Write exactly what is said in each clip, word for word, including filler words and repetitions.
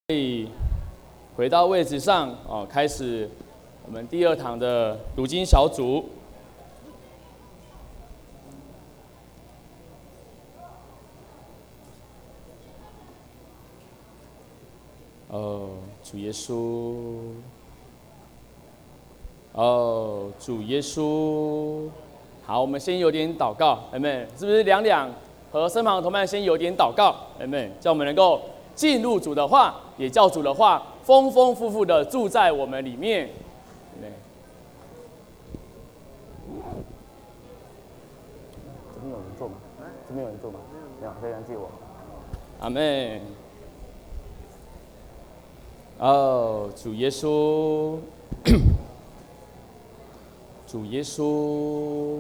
可以回到位置上哦，开始我们第二堂的读经小组。哦，主耶稣，哦，主耶稣。好，我们先有点祷告，阿们，是不是两两和身旁的同伴先有点祷告，阿们，叫我们能够进入主的话，也叫主的话丰丰富富的住在我们里面。 这边有人坐吗？这边有人坐吗？没有，可以让借我。 阿们。哦，主耶稣，主耶稣，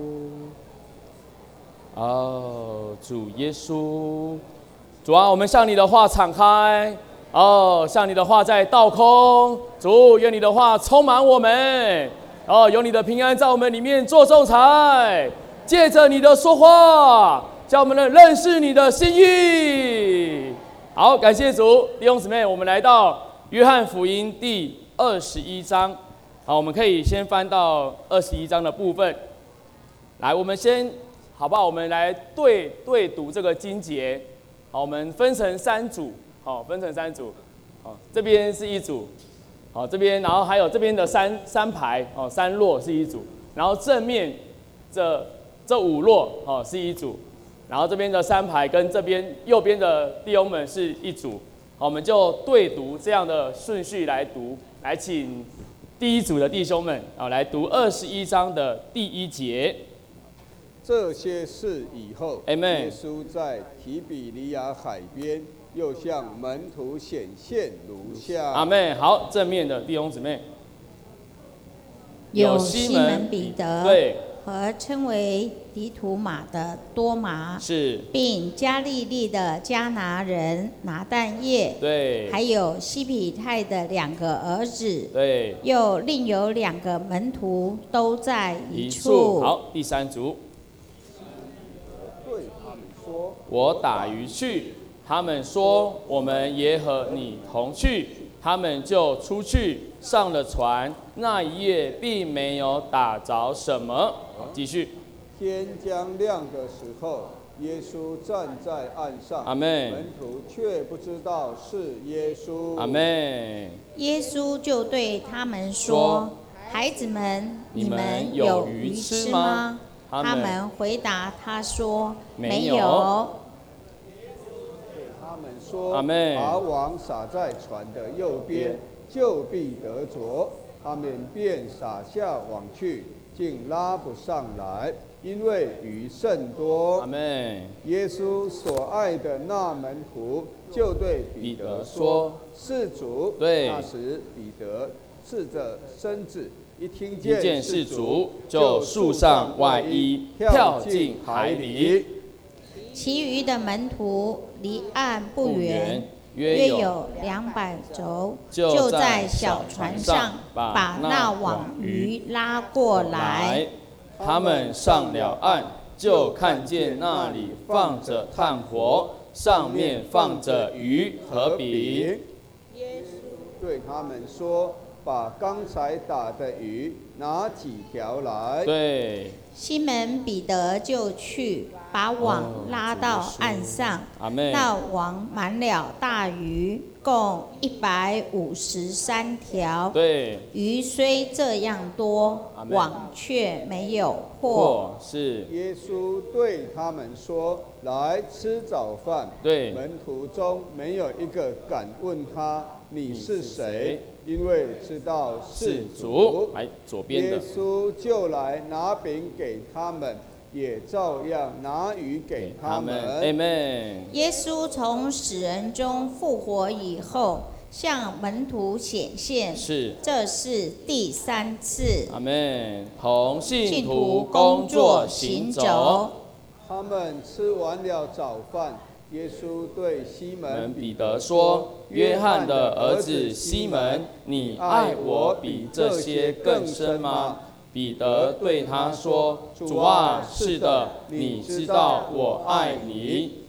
哦，主耶稣，主啊，我们向你的话敞开。哦，向你的话在倒空，主，愿你的话充满我们。哦，有你的平安在我们里面做仲裁，借着你的说话，叫我们能认识你的心意。好，感谢主，弟兄姊妹，我们来到约翰福音第二十一章。好，我们可以先翻到二十一章的部分。来，我们先好不好？我们来对对读这个经节。好，我们分成三组。好，分成三组。好，这边是一组。好，这边，然后还有这边的三三排，哦，三摞是一组。然后正面这这五摞，哦，是一组。然后这边的三排跟这边右边的弟兄们是一组。好，我们就对读这样的顺序来读。来，请第一组的弟兄们，啊，来读二十一章的第一节。 这些事以后， Amen 耶稣在提比利亚海边，又向门徒显现如下。 阿们。好，正面的弟兄姊妹， 有西门彼得， 对， 和称为迪图马的多麻， 是， 并加利利的迦拿人拿但业， 对， 还有西比泰的两个儿子， 对， 又另有两个门徒都在一一处。 处。好，第三组。 对他们说：“ 我打鱼去。”他们说：“我们也和你同去。”他们就出去上了船。那一夜并没有打着什么。好，继续。 天将亮的时候，耶稣站在岸上， 阿们。 门徒却不知道是耶稣。 阿们。 耶稣就对他们说：“孩子们，你们有鱼吃吗？”他们回答他说：“没有。” 他们说：“ 阿们， 把网撒在船的右边，就必得着。”他们便撒下网去，竟拉不上来，因为鱼甚多。 阿们。 耶稣所爱的那门徒就对彼得说：“是主。” 对。 那时彼得赤着身子，一听见见是主，就束上外衣，跳进海里。 其余的门徒离岸不远，约有两百肘，就在小船上把那网鱼拉过来。 他们上了岸，就看见那里放着炭火，上面放着鱼和饼。 耶稣对他们说：“把刚才打的鱼拿几条来。” 对。 西门彼得就去把网拉到岸上， 阿们。 那网满了大鱼，共一百五十三条。 对。 鱼虽这样多，网却没有破。 是。 耶稣对他们说：“来吃早饭。” 对。 门徒中没有一个敢问他：“你是谁？”因为知道是主。 来，左边的。 耶稣就来拿饼给他们，也照样拿鱼给他们。 阿们。 耶稣从死人中复活以后，向门徒显现， 是， 这是第三次。 阿们。同信徒工作行走。 他们吃完了早饭，耶稣对西门彼得说：“约翰的儿子西门，你爱我比这些更深吗？”彼得对他说：“主啊，是的，你知道我爱你。”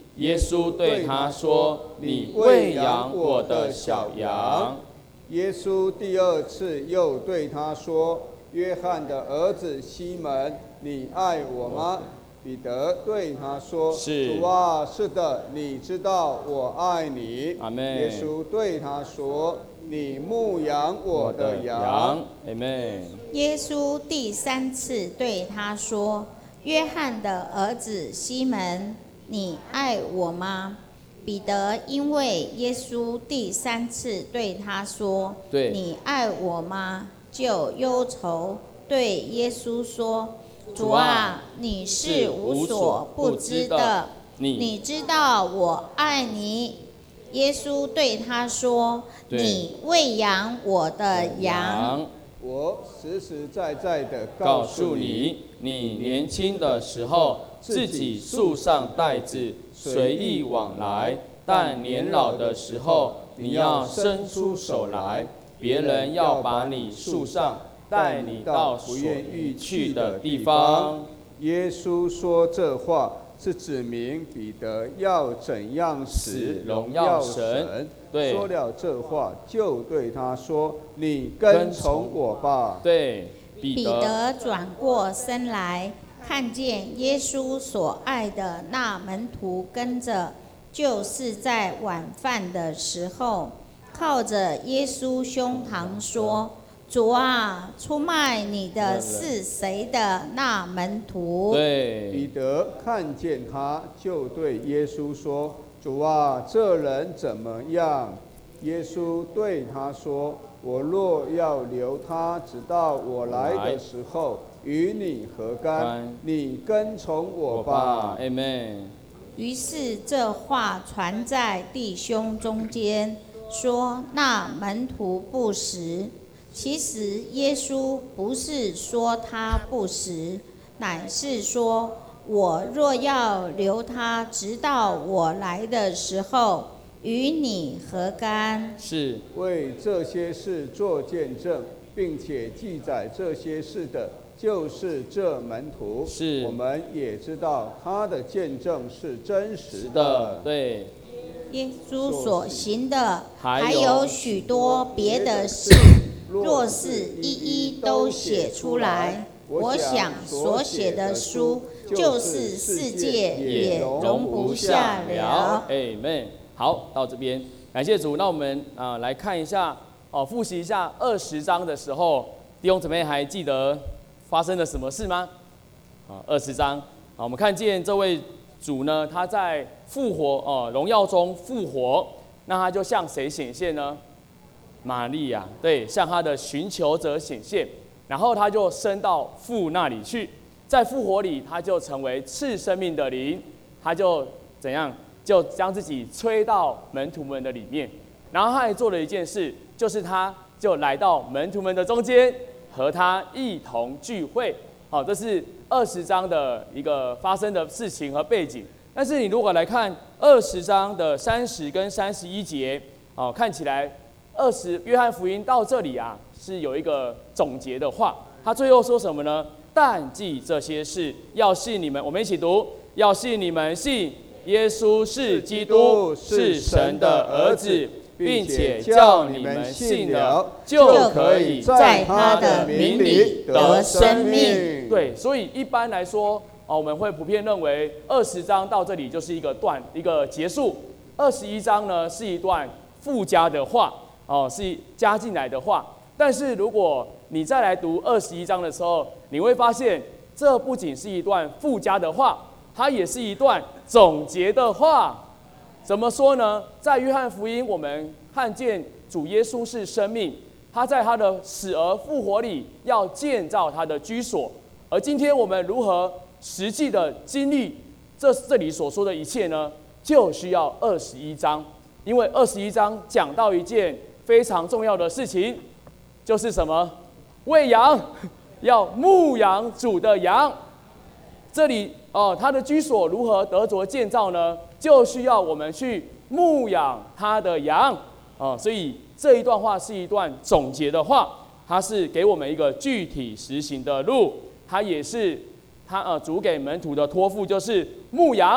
耶稣对他说：“你喂养我的小羊。” 耶稣第二次又对他说：“约翰的儿子西门，你爱我吗？”彼得对他说：“ 是主啊，是的，你知道我爱你。” 阿们。 耶稣对他说：“你牧养我的羊。” 阿们。 耶稣第三次对他说：“约翰的儿子西门，你爱我吗？”彼得因为耶稣第三次对他说：“你爱我吗？”就忧愁，对耶稣说：“主啊，你是无所不知的，你知道我爱你。”耶稣对他说：“你喂养我的羊。” 我实实在在的告诉你，你年轻的时候自己束上带子，随意往来；但年老的时候，你要伸出手来，别人要把你束上，带你到不愿意去的地方。 耶稣说这话，是指明彼得要怎样使荣耀神。 对， 说了这话，就对他说：“你跟从我吧。” 对， 彼得转过身来，看见耶稣所爱的那门徒跟着，就是在晚饭的时候，靠着耶稣胸膛说：“主啊，出卖你的是谁的那门徒？” 对， 彼得看见他，就对耶稣说：“主啊，这人怎么样？”耶稣对他说：“我若要留他，直到我来的时候，与你何干？你跟从我吧。” 阿们。 于是这话传在弟兄中间，说那门徒不实。其实耶稣不是说他不实，乃是说：“我若要留他，直到我来的时候，与你何干？” 是为这些事做见证，并且记载这些事的，就是这门徒。 是， 我们也知道他的见证是真实的。 的对。 耶稣所行的还有许多别的事，若是一一都写出来，我想所写的书就是世界也容不下了。 阿们。好，到这边，感谢主。那我们啊、呃、来看一下哦，复习一下二十章的时候，弟兄姊妹还记得发生了什么事吗？啊，二十章，啊，我们看见这位主呢，他在复活哦、呃、荣耀中复活，那他就向谁显现呢？玛利亚，对，向他的寻求者显现，然后他就升到父那里去，在复活里，他就成为赐生命的灵，他就怎样？就将自己吹到门徒们的里面，然后他还做了一件事，就是他就来到门徒们的中间，和他一同聚会。好，这是二十章的一个发生的事情和背景。但是你如果来看二十章的三十跟三十一节，哦，看起来二十约翰福音到这里啊，是有一个总结的话。他最后说什么呢？但记这些事，要信你们。我们一起读：要信你们信。耶稣是基督，是神的儿子，并且叫你们信了，就可以在他的名里得生命。对，所以一般来说，哦，我们会普遍认为二十章到这里就是一个段，一个结束。二十一章呢是一段附加的话，哦，是加进来的话。但是如果你再来读二十一章的时候，你会发现，这不仅是一段附加的话。它也是一段总结的话，怎么说呢？在约翰福音，我们看见主耶稣是生命，他在他的死而复活里要建造他的居所。而今天我们如何实际的经历这这里所说的一切呢？就需要二十一章，因为二十一章讲到一件非常重要的事情，就是什么？喂羊，要牧养主的羊。这里哦，他的居所如何得着建造呢？就需要我们去牧养他的羊哦。所以这一段话是一段总结的话，它是给我们一个具体实行的路。它也是他呃主给门徒的托付，就是牧羊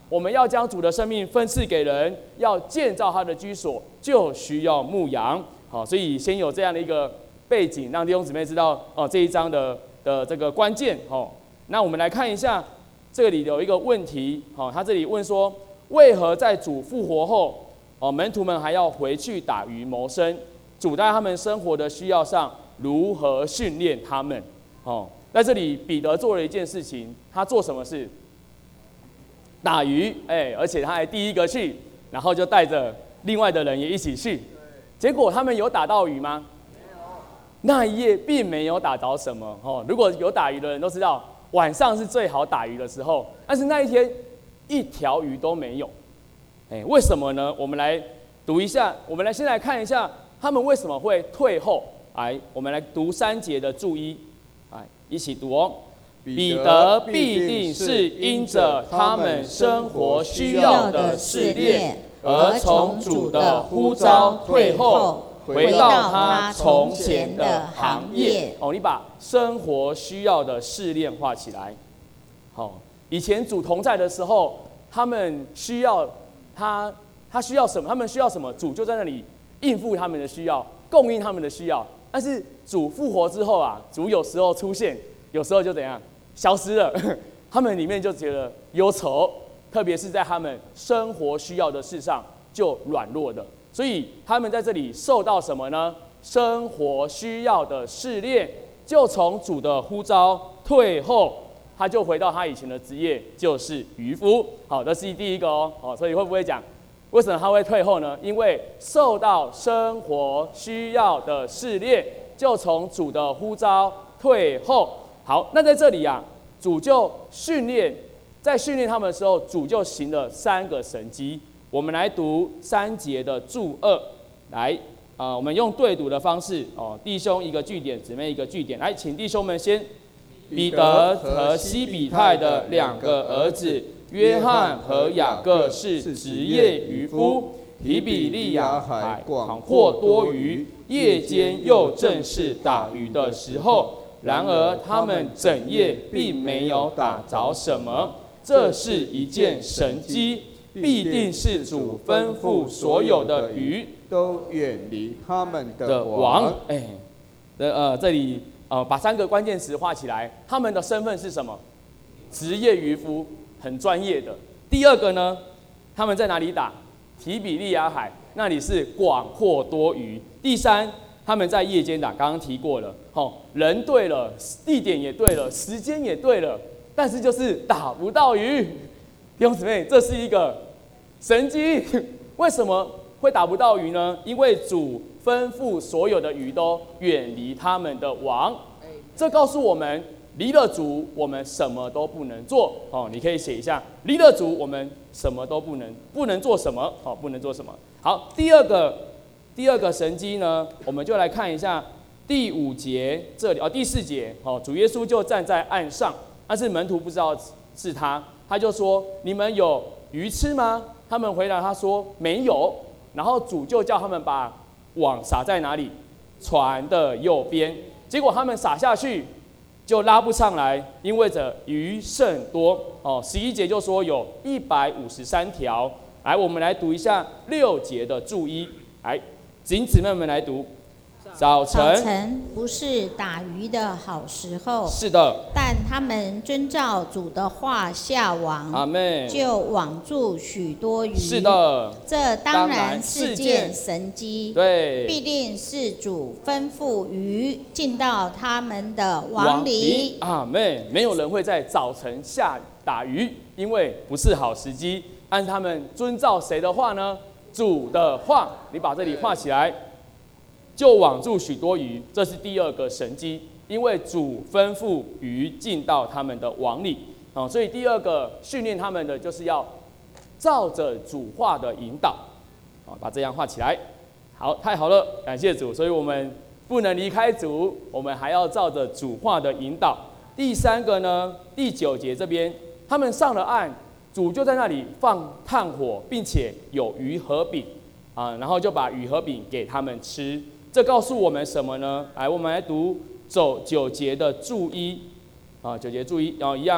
我们要将主的生命分赐给人，要建造他的居所，就需要牧羊。好，所以先有这样的一个背景，让弟兄姊妹知道哦这一章的的这个关键。哦，那我们来看一下，这里有一个问题。哦，他这里问说，为何在主复活后，哦门徒们还要回去打鱼谋生？主在他们生活的需要上如何训练他们？哦，在这里彼得做了一件事情，他做什么事？打鱼，哎，而且他还第一个去，然后就带着另外的人也一起去。结果他们有打到鱼吗？没有。那一夜并没有打着什么。哦，如果有打鱼的人都知道，晚上是最好打鱼的时候，但是那一天一条鱼都没有。哎，为什么呢？我们来读一下，我们来先来看一下他们为什么会退后。来，我们来读三节的注一，来一起读哦。彼得必定是因着他们生活需要的试炼，而从主的呼召退后，回到他从前的行业。哦，你把生活需要的试炼画起来。好，以前主同在的时候，他们需要他，他需要什么？他们需要什么？主就在那里应付他们的需要，供应他们的需要。但是主复活之后啊，主有时候出现，有时候就怎样？消失了，他们里面就觉得忧愁，特别是在他们生活需要的事上就软弱的，所以他们在这里受到什么呢？生活需要的试炼，就从主的呼召退后，他就回到他以前的职业，就是渔夫。好，这是第一个哦。好，所以会不会讲为什么他会退后呢？因为受到生活需要的试炼，就从主的呼召退后。好，那在这里啊，主就训练，在训练他们的时候，主就行了三个神迹。我们来读三节的注二，来啊、呃，我们用对读的方式哦，弟兄一个句点，姊妹一个句点。来，请弟兄们先，彼得和西比泰的两个儿子约翰和雅各是职业渔夫，提比利亚海广阔多鱼，夜间又正是打鱼的时候。然而他们整夜并没有打着什么，这是一件神迹，必定是主吩咐所有的鱼都远离他们的王。哎，呃，这里呃把三个关键词画起来，他们的身份是什么？职业渔夫，很专业的。第二个呢，他们在哪里打？提比利亚海，那里是广阔多鱼。第三，他们在夜间打，刚刚提过了，哦，人对了，地点也对了，时间也对了，但是就是打不到鱼。弟兄姊妹，这是一个神迹。为什么会打不到鱼呢？因为主吩咐所有的鱼都远离他们的王。这告诉我们，离了主，我们什么都不能做。哦，你可以写一下，离了主，我们什么都不能，不能做什么？哦，不能做什么？好，第二个。第二个神迹呢，我们就来看一下第五节这里哦，第四节哦，主耶稣就站在岸上，但是门徒不知道是他，他就说：“你们有鱼吃吗？”他们回答他说：“没有。”然后主就叫他们把网撒在哪里？船的右边。结果他们撒下去就拉不上来，因为这鱼甚多哦。十一节就说有一百五十三条。来，我们来读一下六节的注一，来。请姊妹们来读。早晨， 早晨不是打鱼的好时候。 是的。 但他们遵照主的话下网， 阿们， 就网住许多鱼。 是的。 这当然是件神迹。 对。 必定是主吩咐鱼进到他们的网里。 阿们。没有人会在早晨下打鱼，因为不是好时机。按他们遵照谁的话呢？主的话，你把这里画起来，就网住许多鱼，这是第二个神迹，因为主吩咐鱼进到他们的网里，哦，所以第二个训练他们的就是要照着主话的引导，啊，把这样画起来，好，太好了，感谢主，所以我们不能离开主，我们还要照着主话的引导。第三个呢，第九节这边，他们上了岸。主就在那里放炭火，并且有鱼和饼，啊，然后就把鱼和饼给他们吃。这告诉我们什么呢？来，我们来读走九节的注一，啊，九节注一，然后一样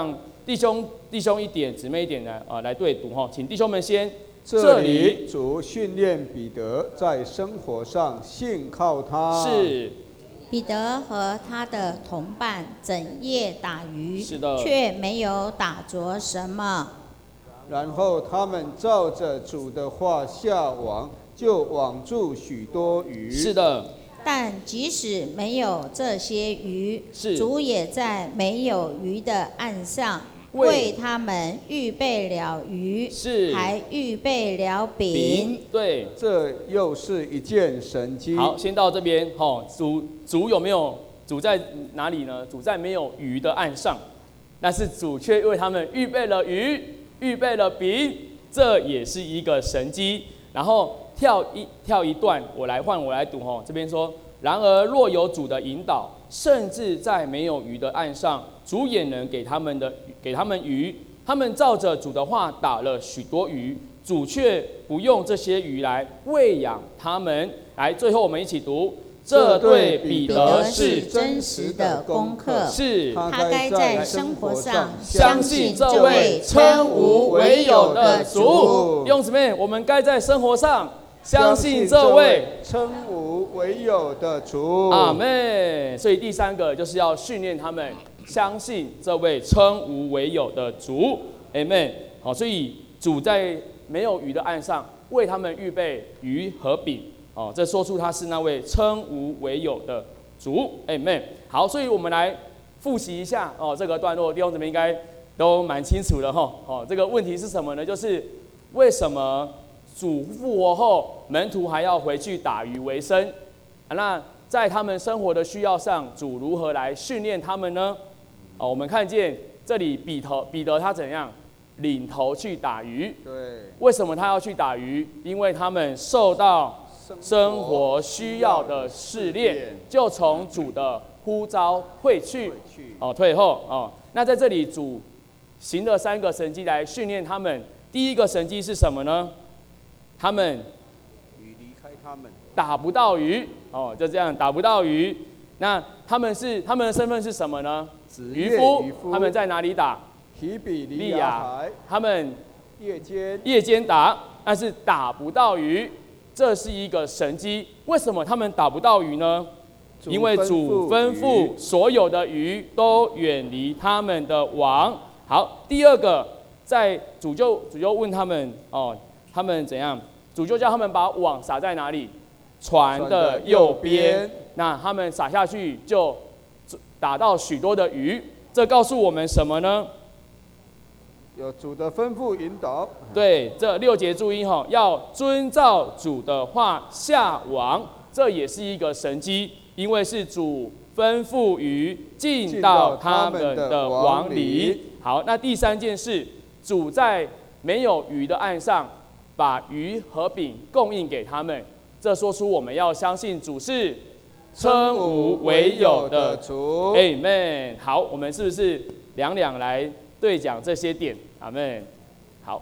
弟兄弟兄一点，姊妹一点呢啊来对读哈，请弟兄们先。 这里主训练彼得在生活上信靠他。 是。 彼得和他的同伴整夜打鱼， 是的， 却没有打着什么。 然后他们照着主的话下网，就网住许多鱼。 是的。 但即使没有这些鱼，主也在没有鱼的岸上为他们预备了鱼， 是还预备了饼。 对， 这又是一件神迹。 好，先到这边。哦，主主有没有？主在哪里呢？主在没有鱼的岸上，但是主却为他们预备了鱼，预备了饼，这也是一个神迹。然后跳一跳一段，我来换我来读。哦，这边说，然而若有主的引导，甚至在没有鱼的岸上，主也能给他们的给他们鱼。他们照着主的话打了许多鱼，主却不用这些鱼来喂养他们。来，最后我们一起读。这对彼得是真实的功课， 是他该在生活上相信这位称无为有的主。弟兄姊妹，我们该在生活上相信这位称无为有的主。 阿们。所以第三个就是要训练他们相信这位称无为有的主。阿们。好，所以主在没有鱼的岸上为他们预备鱼和饼。哦，这说出他是那位称无为有的主。阿们。好，所以我们来复习一下哦，这个段落弟兄姊妹应该都蛮清楚的哈。哦，这个问题是什么呢？就是为什么主复活后，门徒还要回去打鱼为生？啊，那在他们生活的需要上，主如何来训练他们呢？哦，我们看见这里彼得彼得他怎样领头去打鱼？ 对。 为什么他要去打鱼？因为他们受到生活需要的试炼，就从主的呼召退去，哦，退后哦。那在这里，主行了三个神迹来训练他们。第一个神迹是什么呢？他们鱼离开他们， 打不到鱼哦，就这样打不到鱼。那他们是他们的身份是什么呢？渔夫。他们在哪里打？ 提比利亚海。 他们夜间夜间打，但是打不到鱼。这是一个神迹。为什么他们打不到鱼呢？因为主吩咐所有的鱼都远离他们的网。好，第二个，在主就主就问他们哦，他们怎样？主就叫他们把网撒在哪里？船的右边。那他们撒下去就打到许多的鱼。这告诉我们什么呢？ 有主的吩咐引导。 对，这六节注意哈，要遵照主的话下网，这也是一个神迹，因为是主吩咐鱼进到他们的网里。好，那第三件事，主在没有鱼的岸上，把鱼和饼供应给他们。这说出我们要相信主是称无为有的主。阿们。好，我们是不是两两来对讲这些点？阿们。好。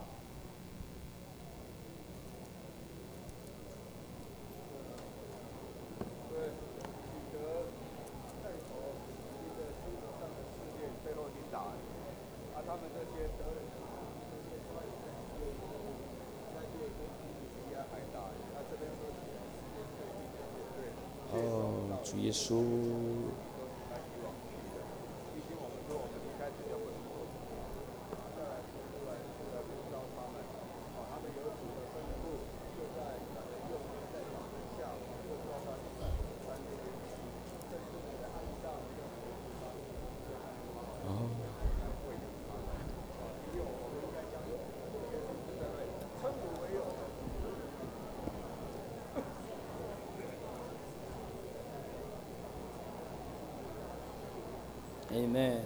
哦，主耶稣。Amen。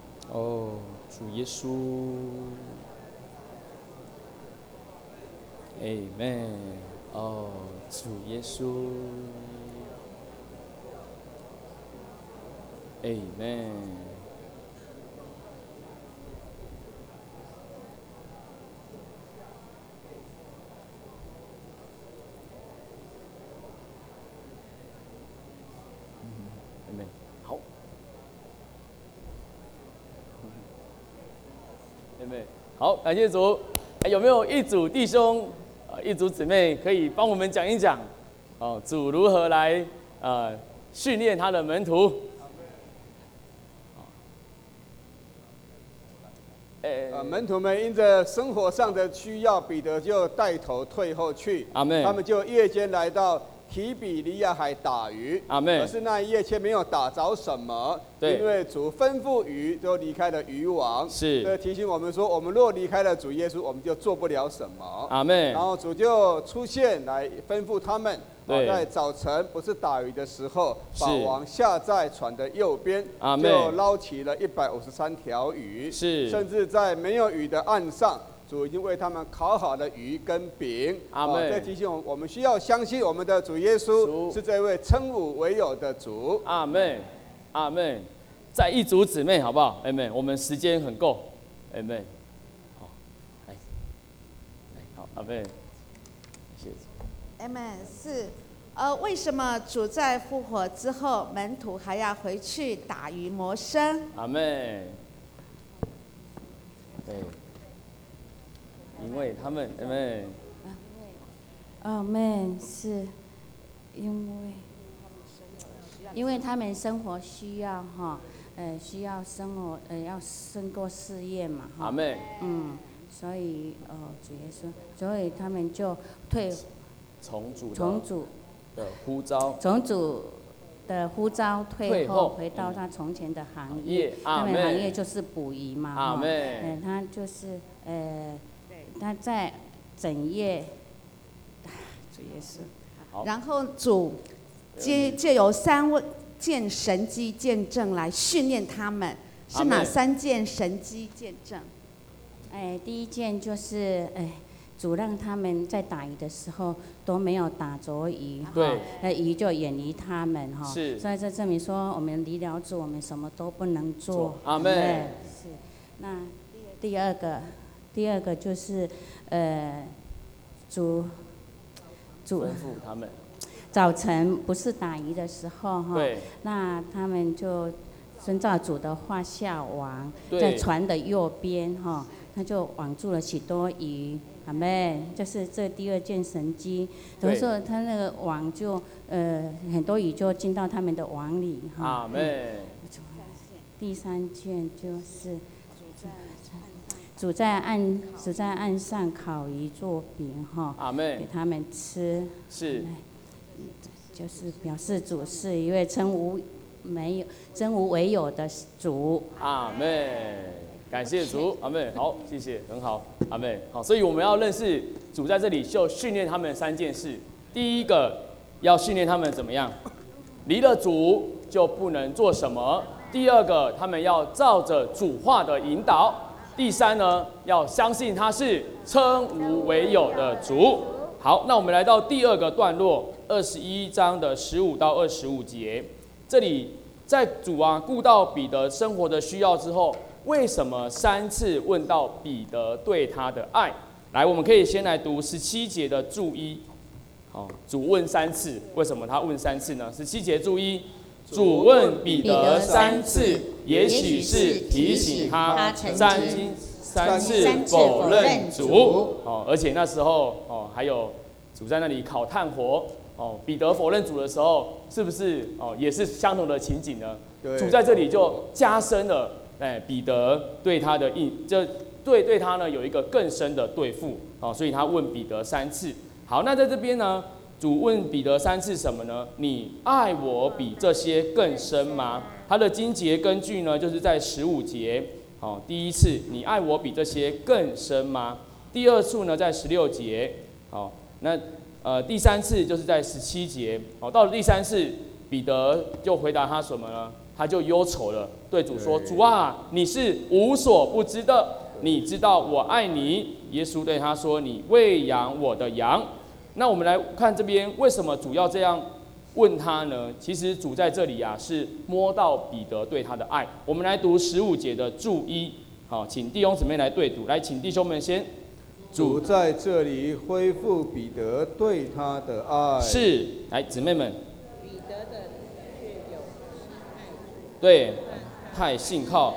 哦，主耶稣。 Amen。哦，主耶稣。Amen。Amen。好。Amen。好，感谢主。有没有一组弟兄、呃、一组姊妹可以帮我们讲一讲，哦，主如何来呃训练他的门徒？ 呃，门徒们因着生活上的需要，彼得就带头退后去。 阿们。 他们就夜间来到提比利亚海打鱼。 阿们。 可是那一夜却没有打着什么，因为主吩咐鱼都离开了渔网。 是。 这提醒我们说，我们若离开了主耶稣，我们就做不了什么。 阿们。 然后主就出现来吩咐他们。在早晨不是打鱼的时候，把网下在船的右边，就捞起了一百五十三条鱼。 是， 甚至在没有鱼的岸上，主已经为他们烤好了鱼跟饼。 阿们。 这提醒我们，我们需要相信我们的主耶稣是这位称无为有的主。 阿们，阿们。再一组姊妹好不好？阿们。我们时间很够。阿们。好，来，来，好，阿们。谢谢。 Amen。是，呃，为什么主在复活之后，门徒还要回去打鱼谋生？ 阿们。对，因为他们，阿们。 阿们，是因为，因为他们生活需要哈，呃，需要生活，呃，要胜过事业嘛，哈。 阿们。 嗯，所以，哦，主耶稣，所以他们就退。 从主从主的呼召， 从主的呼召退后，回到他从前的行业。他们行业就是捕鱼嘛， 阿们。 嗯，他就是呃，他在整夜，主耶稣。 然后主借借由三件神迹见证来训练他们，是哪三件神迹见证？ 哎，第一件就是哎。主让他们在打鱼的时候都没有打着鱼， 对， 那鱼就远离他们哈。 是。 所以这证明说，我们离了主，我们什么都不能做。 阿们。 是。那第二个，第二个就是呃，主主吩咐他们， 早晨不是打鱼的时候哈， 对， 那他们就遵照主的话下网，在船的右边哈，他就网住了许多鱼。阿们，就是这第二件神迹，等于说他那个网就呃很多鱼就进到他们的网里哈。 阿们。 第三件就是主在岸主在岸上烤鱼做饼哈， 阿们， 给他们吃。 是。 就是表示主是一位称无没有真无为有的主。 阿们。感谢主，阿们。好，谢谢，很好，阿们。好，所以我们要认识主在这里就训练他们三件事。第一个要训练他们怎么样？离了主就不能做什么。第二个，他们要照着主话的引导。第三呢，要相信他是称无为有的主。好，那我们来到第二个段落，二十一章的十五到二十五节。这里在主啊顾到彼得生活的需要之后，为什么三次问到彼得对他的爱？来，我们可以先来读十七节的注一。好，主问三次，为什么他问三次呢？十七节注一，主问彼得三次，也许是提醒他三经三次否认主。哦，而且那时候哦，还有主在那里烤炭火。哦，彼得否认主的时候，是不是哦也是相同的情景呢？主在这里就加深了。哎，彼得对他的印，就对对他呢有一个更深的对付，哦，所以他问彼得三次。好，那在这边呢，主问彼得三次什么呢？你爱我比这些更深吗？他的经节根据呢，就是在十五节。哦，第一次，你爱我比这些更深吗？第二处呢，在十六节。好，那呃第三次就是在十七节。哦，到了第三次，彼得就回答他什么呢？他就忧愁了，对主说：“主啊，你是无所不知的， 你知道我爱你。耶稣对他说：你喂养我的羊。那我们来看这边，为什么主要这样问他呢？其实主在这里啊，是摸到彼得对他的爱。我们来读十五节的注一，好，请弟兄姊妹来对读。来，请弟兄们先。 主在这里恢复彼得对他的爱。 是，来，姊妹们。 彼得的确有心爱主， 对，太信靠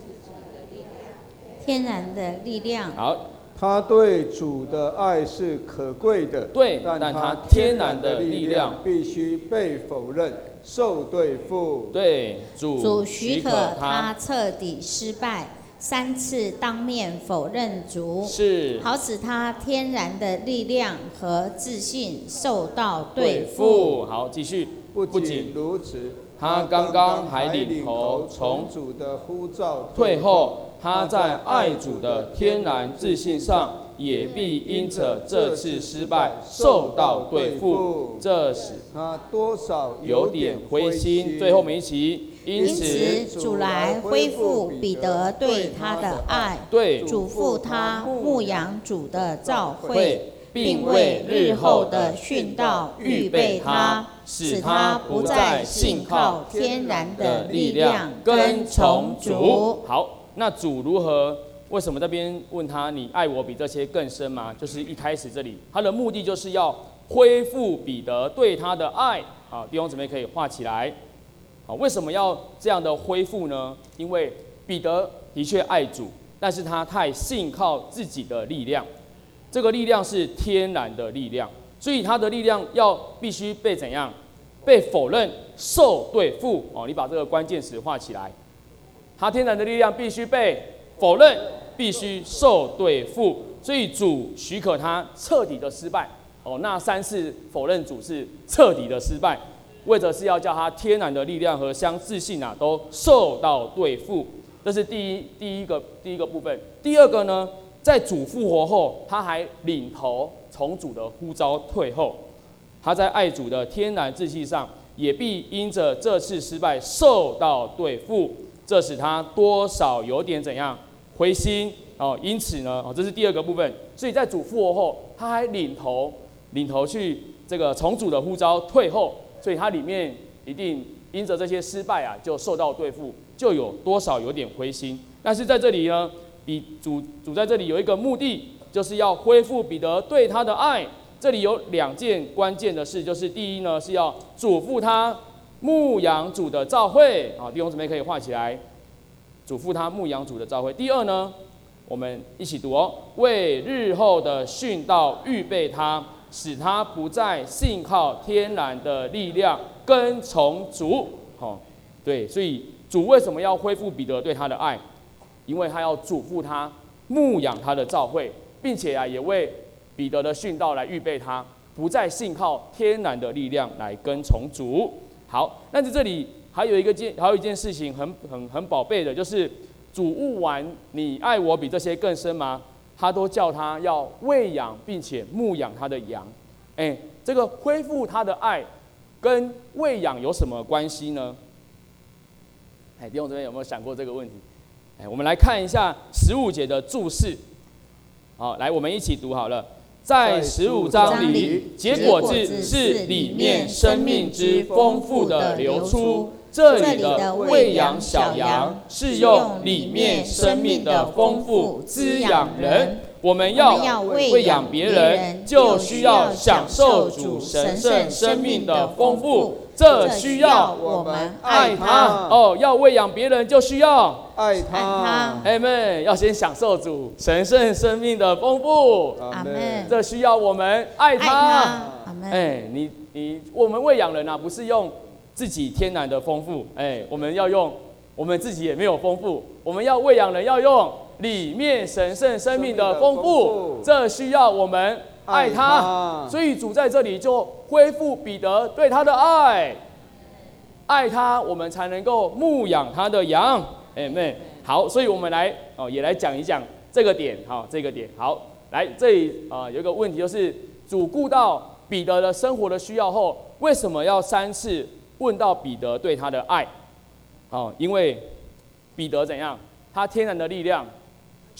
天然的力量。 好。 他对主的爱是可贵的， 对， 但但他他天然的力量必须被否认、受对付。 对，主主许可他彻底失败，三次当面否认主， 是好使他天然的力量和自信受到对付。 付。 好，继续。 不仅如此， 他刚刚还领头从主的呼召退后。他在爱主的天然自信上，也必因着这次失败受到对付，这使他多少有点灰心。最后我们一起， 因此主来恢复彼得对他的爱， 对， 嘱咐他牧养主的召会，并为日后的训道预备他，使他不再信靠天然的力量，跟从主。 好。那主如何？为什么这边问他你爱我比这些更深吗？就是一开始这里，他的目的就是要恢复彼得对他的爱。好，弟兄姊妹可以画起来。好，为什么要这样的恢复呢？因为彼得的确爱主，但是他太信靠自己的力量，这个力量是天然的力量，所以他的力量要必须被怎样？被否认、受对付。哦，你把这个关键词画起来。他天然的力量必须被否认，必须受对付，所以主许可他彻底的失败。哦，那三次否认主是彻底的失败，为的是要叫他天然的力量和相自信啊都受到对付。这是第一第一个第一个部分。第二个呢，在主复活后，他还领头从主的呼召退后。他在爱主的天然自信上，也必因着这次失败受到对付。这使他多少有点怎样灰心哦，因此呢，哦，这是第二个部分。所以在主复活后，他还领头领头去这个从主的呼召退后，所以他里面一定因着这些失败啊，就受到对付，就有多少有点灰心。但是在这里呢，比主主在这里有一个目的，就是要恢复彼得对他的爱。这里有两件关键的事，就是第一呢，是要嘱咐他。牧养主的召会，啊，弟兄姊妹可以画起来。嘱咐他牧养主的召会。第二呢，我们一起读哦，为日后的训道预备他，使他不再信靠天然的力量，跟从主。哦，对，所以主为什么要恢复彼得对他的爱？因为他要嘱咐他牧养他的召会，并且啊，也为彼得的训道来预备他，不再信靠天然的力量来跟从主。好，但是这里还有一个件，还有一件事情很很很宝贝的，就是主问完你爱我比这些更深吗？他都叫他要喂养并且牧养他的羊。哎，这个恢复他的爱跟喂养有什么关系呢？哎，弟兄姊妹有没有想过这个问题？哎，我们来看一下十五节的注释。好，来我们一起读好了。在十五章里，结果子是里面生命之丰富的流出。这里的喂养小羊是用里面生命的丰富滋养人。我们要喂养别人，就需要享受主神圣生命的丰富。这需要我们爱他哦，要喂养别人就需要爱他。 阿们，要先享受主神圣生命的丰富。 阿们， 这需要我们爱他。 阿们， 哎，你你我们喂养人啊，不是用自己天然的丰富，哎，我们要用我们自己也没有丰富，我们要喂养人要用里面神圣生命的丰富。这需要我们爱他，所以主在这里就恢复彼得对他的爱，爱他，我们才能够牧养他的羊。哎妹，好，所以我们来哦，也来讲一讲这个点，好，这个点，好，来这里啊、呃，有一个问题，就是主顾到彼得的生活的需要后，为什么要三次问到彼得对他的爱？哦，因为彼得怎样，他天然的力量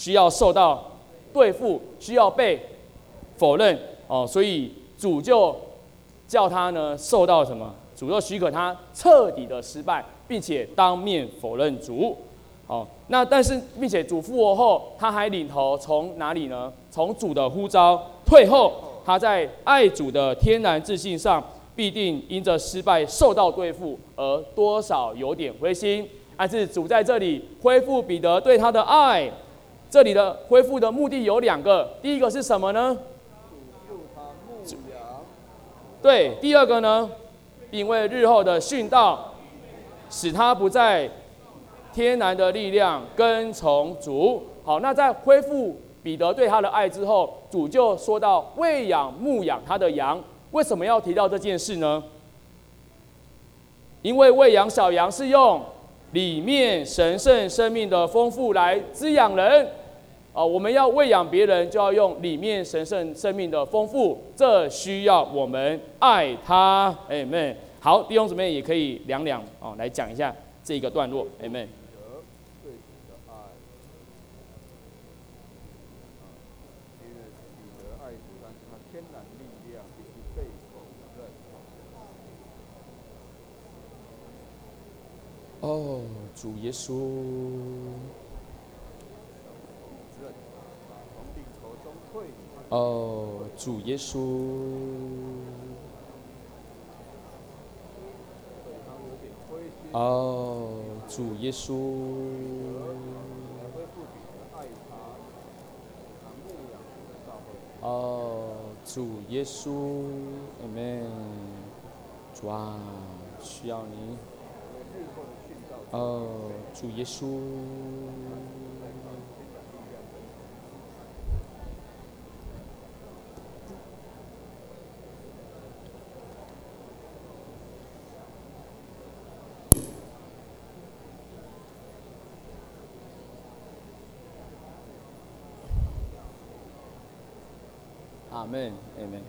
需要受到对付，需要被否认哦，所以主就叫他呢受到什么？主就许可他彻底的失败，并且当面否认主。哦，那但是并且主复活后，他还领头从哪里呢？从主的呼召退后，他在爱主的天然自信上，必定因着失败受到对付，而多少有点灰心。但是主在这里恢复彼得对他的爱，这里的恢复的目的有两个，第一个是什么呢？对，第二个呢，并为日后的殉道，使他不再天然的力量跟从主。好，那在恢复彼得对他的爱之后，主就说到喂养牧养他的羊。为什么要提到这件事呢？因为喂养小羊是用里面神圣生命的丰富来滋养人。啊，我们要喂养别人，就要用里面神圣生命的丰富，这需要我们爱他。阿们。好，弟兄姊妹也可以两两哦，来讲一下这一个段落。阿们。 对主的爱，因为彼得爱主，但是他天然力量必须被否认。 哦，主耶稣。哦，主耶稣。哦，主耶稣。哦，主耶稣，阿们。主啊，需要你。哦，主耶稣。阿们，阿们。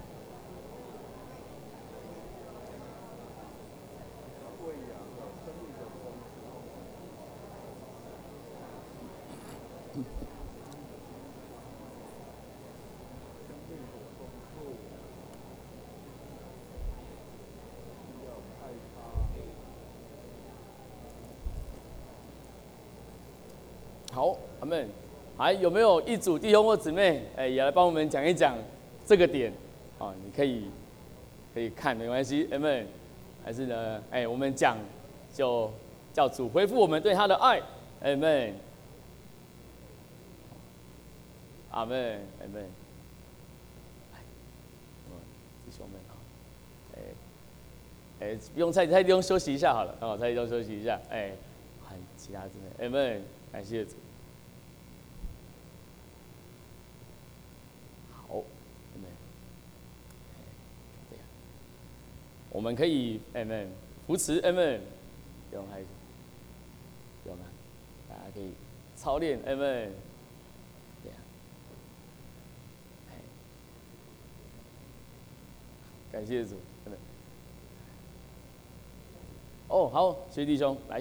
好，阿们。还有没有一组弟兄或姊妹，哎，也来帮我们讲一讲这个点？啊，你可以可以看，没关系，阿们。还是呢，哎，我们讲就叫主恢复我们对他的爱，阿们，阿们，阿们。弟兄们啊，哎哎，不用蔡蔡弟兄休息一下好了，哦，蔡弟兄休息一下，哎，还其他姊妹，阿们，感谢主。好，阿们。对呀，我们可以阿们扶持阿们，不用害羞，不用啊，大家可以操练阿们，对呀，感谢主，阿们。哦，好，谢谢弟兄，来，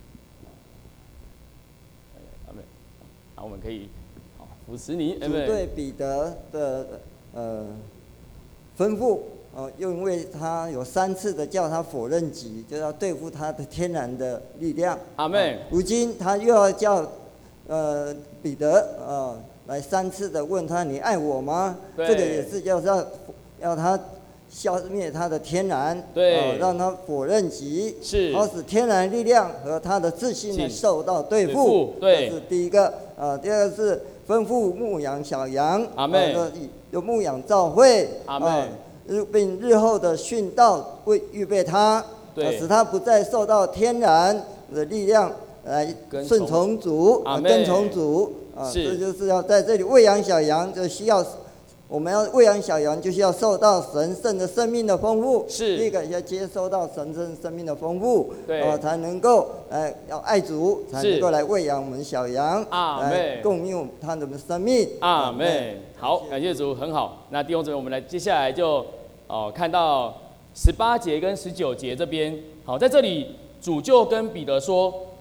阿们，好，我们可以。扶持你， 主对彼得的呃吩咐，呃，因为他有三次的叫他否认己，就要对付他的天然的力量。 阿们。 如今他又要叫呃彼得呃来三次的问他：你爱我吗？这个也是要要要他消灭他的天然， 对， 呃，让他否认己， 是， 好使天然力量和他的自信呢受到对付。 对， 这是第一个。呃，第二个是吩咐牧养小羊， 阿们， 有牧养教会， 阿们， 日并日后的训道为预备他， 对， 使他不再受到天然的力量来顺从主， 阿们， 跟从主，啊，这就是要在这里喂养小羊，就需要我们要喂养小羊，就是要受到神圣的生命的丰富， 是， 第一个要接收到神圣生命的丰富， 对， 啊，才能够呃要爱主，才能够来喂养我们小羊， 阿们， 来供应他的生命， 阿们。好，感谢主，很好。那弟兄姊妹，我们来接下来就哦看到十八节跟十九节这边，好，在这里主就跟彼得说，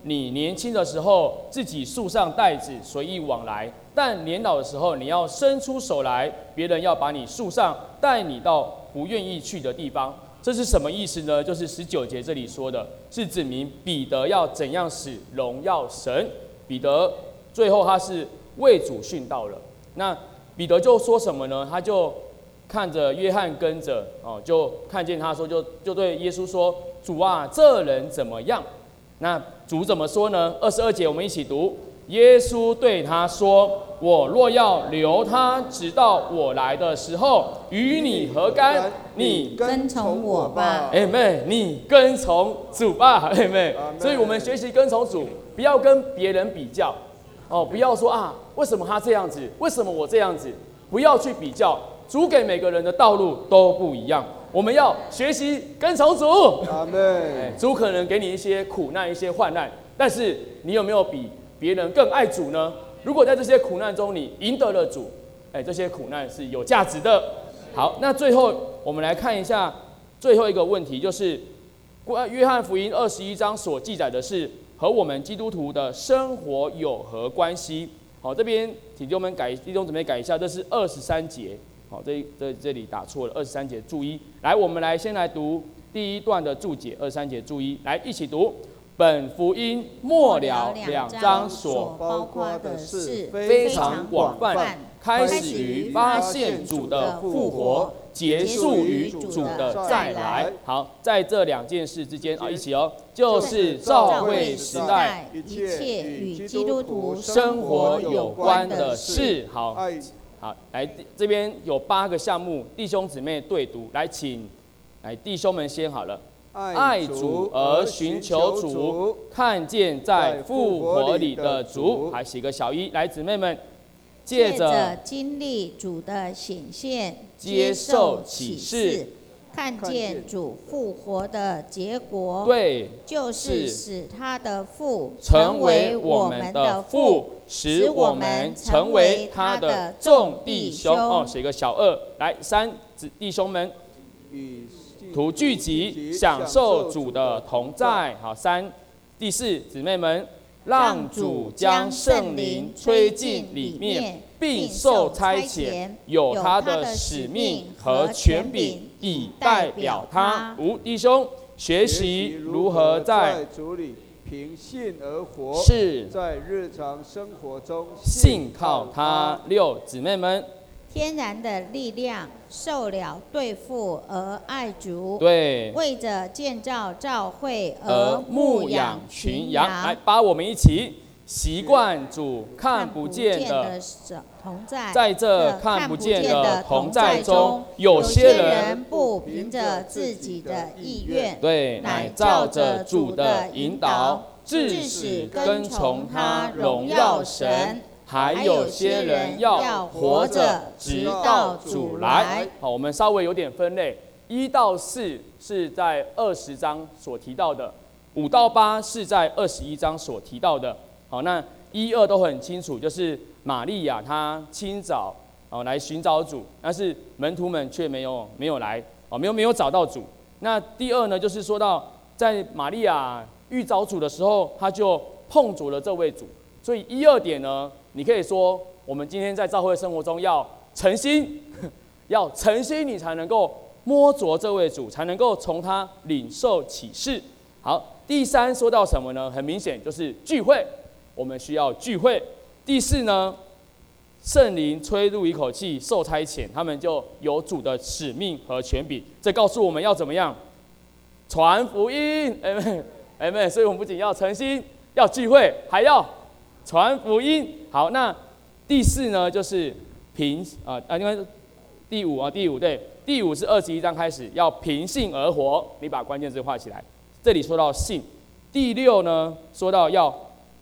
你年轻的时候自己束上带子随意往来，但年老的时候你要伸出手来，别人要把你束上，带你到不愿意去的地方。这是什么意思呢？就是十九节这里说的，是指明彼得要怎样使荣耀神。彼得最后他是为主殉道了。那彼得就说什么呢？他就看着约翰跟着哦，就看见他说，就就对耶稣说：“主啊，这人怎么样？”那主怎么说呢？二十二节我们一起读。耶稣对他说：“我若要留他，直到我来的时候，与你何干？你跟从我吧。” 阿们，你跟从主吧，阿们。所以我们学习跟从主，不要跟别人比较哦，不要说啊，为什么他这样子？为什么我这样子？不要去比较。主给每个人的道路都不一样，我们要学习跟从主。 阿们。 主可能给你一些苦难、一些患难，但是你有没有比别人更爱主呢？如果在这些苦难中你赢得了主，哎，这些苦难是有价值的。好，那最后我们来看一下最后一个问题，就是约翰福音二十一章所记载的是和我们基督徒的生活有何关系？好，这边请弟兄们改，弟兄姊妹改一下，这是二十三节。好，这这这里打错了，二十三节注意。来，我们来先来读第一段的注解，二十三节注意，来一起读。本福音末了两章所包括的事非常广泛，开始于发现主的复活，结束于主的再来。好，在这两件事之间啊，一起哦，就是教会时代一切与基督徒生活有关的事。好，好，来这边有八个项目，弟兄姊妹对读，来请，来弟兄们先好了。爱主而寻求主，看见在复活里的主，还写个小一。来，姊妹们，借着经历主的显现， 接受启示， 看见主复活的结果， 对， 就是使他的父成为我们的父，使我们成为他的众弟兄。哦，写个小二。来，三，弟兄们，图聚集，享受主的同在。好，三，第四，姊妹们，让主将圣灵吹进里面，并受差遣，有他的使命和权柄，以代表他。五，弟兄，学习如何在主里凭信而活， 是在日常生活中信靠他。六，姊妹们， 天然的力量受了对付而爱主， 对， 为着建造教会而牧养群羊。 来，把我们一起习惯主看不见的同在， 在这看不见的同在中，有些人不凭着自己的意愿， 对，乃照着主的引导，致使跟从他荣耀神。还有些人要活着直到主来。好，我们稍微有点分类，一到四是在二十章所提到的，五到八是在二十一章所提到的。好，那一二都很清楚，就是玛利亚她清早哦来寻找主，但是门徒们却没有没有来哦，没有没有找到主。那第二呢，就是说到在玛利亚遇找主的时候，她就碰着了这位主。所以一二点呢，你可以说我们今天在教会生活中要诚心，要诚心，你才能够摸着这位主，才能够从他领受启示。好，第三说到什么呢？很明显就是聚会，我们需要聚会。第四呢，圣灵吹入一口气，受差遣，他们就有主的使命和权柄。这告诉我们要怎么样传福音，阿们，阿们。所以我们不仅要诚心，要聚会，还要传福音。好，那第四呢，就是凭啊啊，因为第五啊，第五对，第五是二十一章开始要凭信而活，你把关键字画起来。这里说到信。第六呢，说到要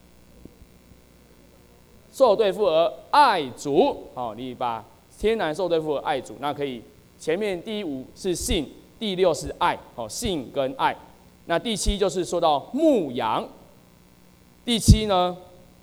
受对付而爱主。好，你把天然受对付而爱主，那可以前面第五是信，第六是爱。好，信跟爱。那第七就是说到牧羊。第七呢？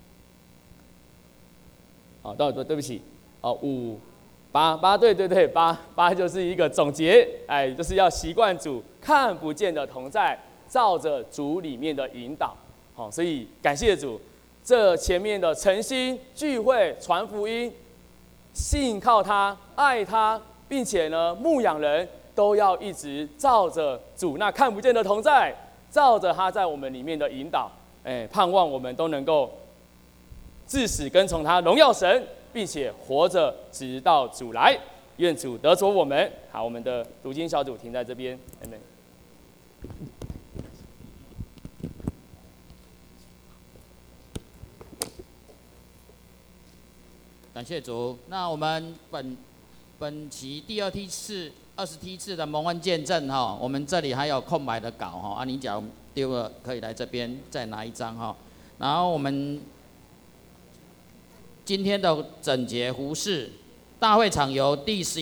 好，对对对不起，哦五八八对对对八八就是一个总结，哎，就是要习惯主看不见的同在，照着主里面的引导。 好，所以感谢主，这前面的诚心聚会传福音，信靠他，爱他，并且呢，牧养人都要一直照着主那看不见的同在，照着他在我们里面的引导，哎，盼望我们都能够至死跟从他，荣耀神，并且活着直到主来。愿主得着我们。好，我们的读经小组停在这边。阿们。 感谢主。那我们本本期第二梯次、二十梯次的蒙恩见证哈，我们这里还有空白的稿哈，啊，你假如丢了，可以来这边再拿一张哈。然后我们今天的整节服事大会场由第十